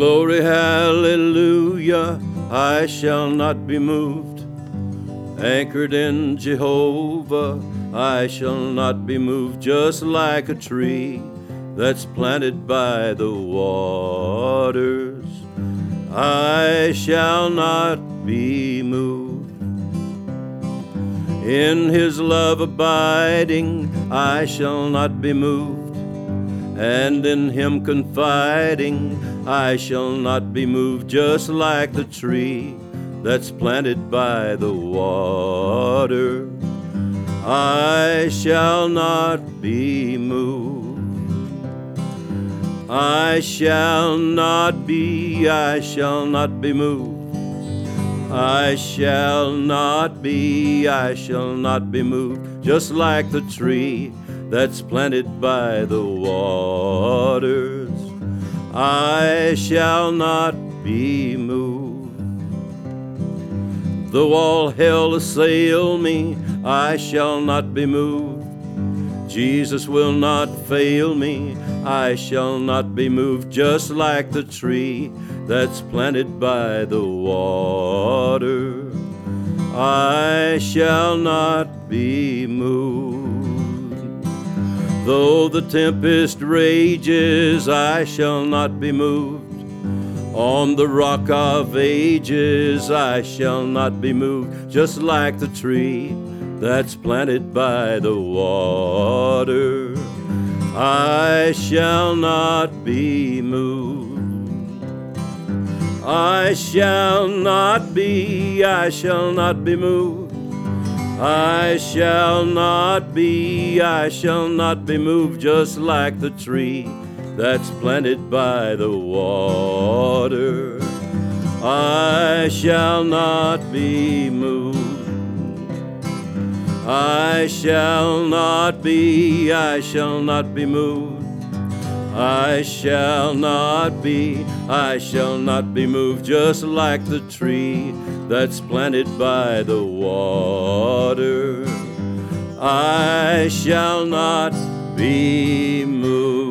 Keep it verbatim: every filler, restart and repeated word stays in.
Glory, hallelujah, I shall not be moved. Anchored in Jehovah, I shall not be moved. Just like a tree that's planted by the waters, I shall not be moved. In his love abiding, I shall not be moved, and in him confiding, I shall not be moved. Just like the tree that's planted by the water, I shall not be moved. I shall not be, I shall not be moved. I shall not be, I shall not be moved. Just like the tree that's planted by the waters, I shall not be moved. Though all hell assail me, I shall not be moved. Jesus will not fail me, I shall not be moved. Just like the tree that's planted by the water, I shall not be moved. Though the tempest rages, I shall not be moved. On the rock of ages, I shall not be moved. Just like the tree that's planted by the water, I shall not be moved. I shall not be, I shall not be moved. I shall not be, I shall not be moved. Just like the tree that's planted by the water, I shall not be moved. I shall not be, I shall not be moved. I shall not be, I shall not be moved. Just like the tree that's planted by the water, I shall not be moved.